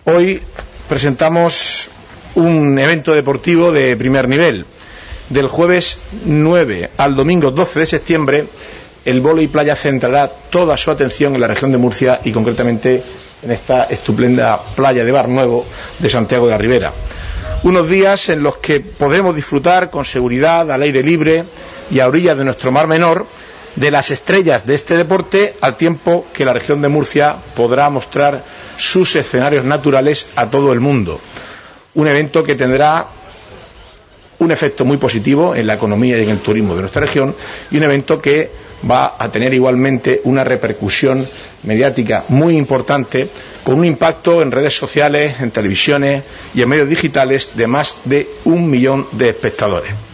Hoy presentamos un evento deportivo de primer nivel. Del jueves 9 al domingo 12 de septiembre, el vóley playa centrará toda su atención en la región de Murcia y concretamente en esta estupenda playa de Barnuevo de Santiago de la Ribera. Unos días en los que podremos disfrutar con seguridad, al aire libre y a orillas de nuestro mar menor, de las estrellas de este deporte, al tiempo que la región de Murcia podrá mostrar sus escenarios naturales a todo el mundo. Un evento que tendrá un efecto muy positivo en la economía y en el turismo de nuestra región, y un evento que va a tener igualmente una repercusión mediática muy importante, con un impacto en redes sociales, en televisiones y en medios digitales de más de 1 millón de espectadores.